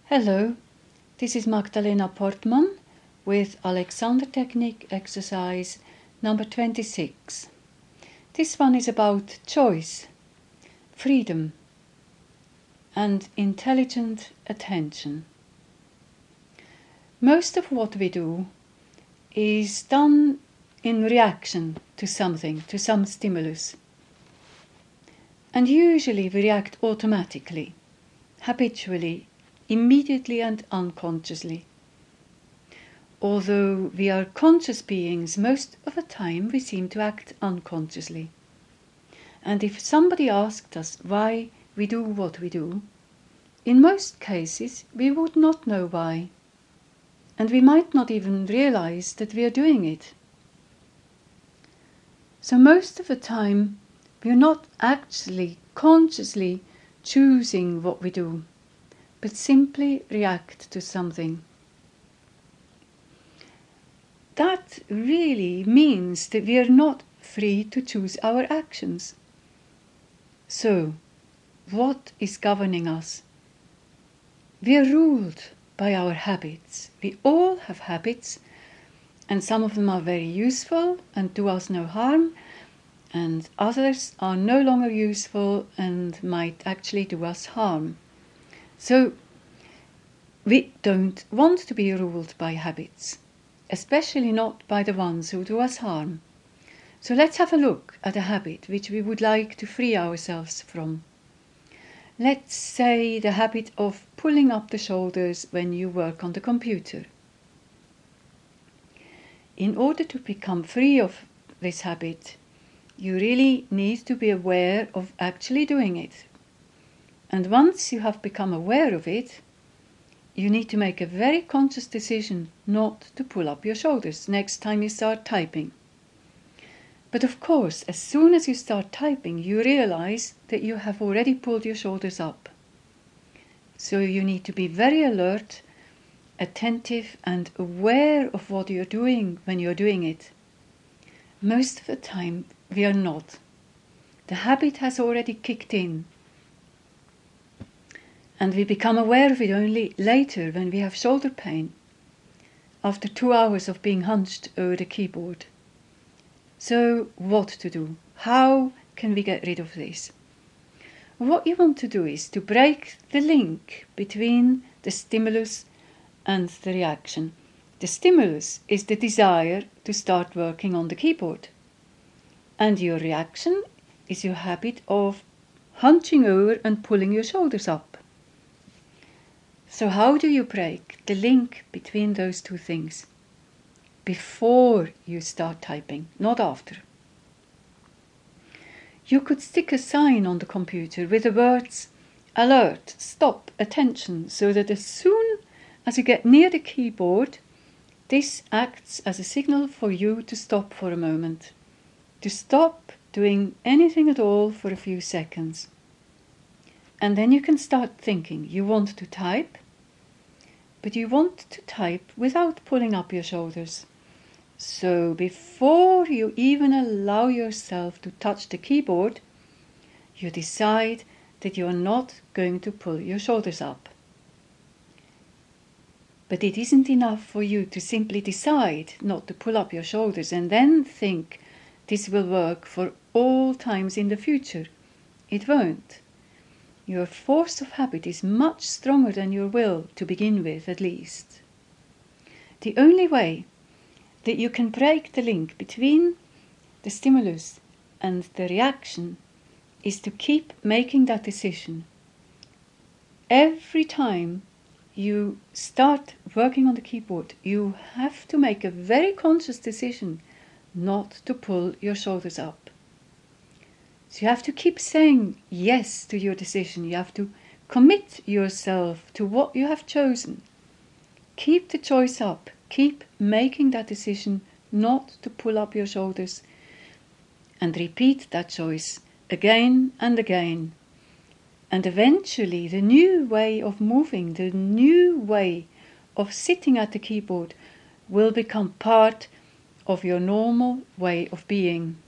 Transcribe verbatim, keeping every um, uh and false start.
Hello, this is Magdalena Portman with Alexander Technique exercise number twenty-six. This one is about choice, freedom, and intelligent attention. Most of what we do is done in reaction to something, to some stimulus. And usually we react automatically, habitually, immediately and unconsciously. Although we are conscious beings, most of the time we seem to act unconsciously. And if somebody asked us why we do what we do, in most cases we would not know why. And we might not even realize that we are doing it. So most of the time we are not actually consciously choosing what we do, but simply react to something. That really means that we are not free to choose our actions. So, what is governing us? We are ruled by our habits. We all have habits, and some of them are very useful and do us no harm, and others are no longer useful and might actually do us harm. So, we don't want to be ruled by habits, especially not by the ones who do us harm. So let's have a look at a habit which we would like to free ourselves from. Let's say the habit of pulling up the shoulders when you work on the computer. In order to become free of this habit, you really need to be aware of actually doing it. And once you have become aware of it, you need to make a very conscious decision not to pull up your shoulders next time you start typing. But of course, as soon as you start typing, you realize that you have already pulled your shoulders up. So you need to be very alert, attentive, and aware of what you're doing when you're doing it. Most of the time, we are not. The habit has already kicked in. And we become aware of it only later when we have shoulder pain, after two hours of being hunched over the keyboard. So, what to do? How can we get rid of this? What you want to do is to break the link between the stimulus and the reaction. The stimulus is the desire to start working on the keyboard. And your reaction is your habit of hunching over and pulling your shoulders up. So how do you break the link between those two things? Before you start typing, not after. You could stick a sign on the computer with the words alert, stop, attention, so that as soon as you get near the keyboard, this acts as a signal for you to stop for a moment. To stop doing anything at all for a few seconds. And then you can start thinking. You want to type, but you want to type without pulling up your shoulders. So before you even allow yourself to touch the keyboard, you decide that you are not going to pull your shoulders up. But it isn't enough for you to simply decide not to pull up your shoulders and then think this will work for all times in the future. It won't. Your force of habit is much stronger than your will, to begin with at least. The only way that you can break the link between the stimulus and the reaction is to keep making that decision. Every time you start working on the keyboard, you have to make a very conscious decision not to pull your shoulders up. So you have to keep saying yes to your decision. You have to commit yourself to what you have chosen. Keep the choice up. Keep making that decision not to pull up your shoulders. And repeat that choice again and again. And eventually the new way of moving, the new way of sitting at the keyboard will become part of your normal way of being.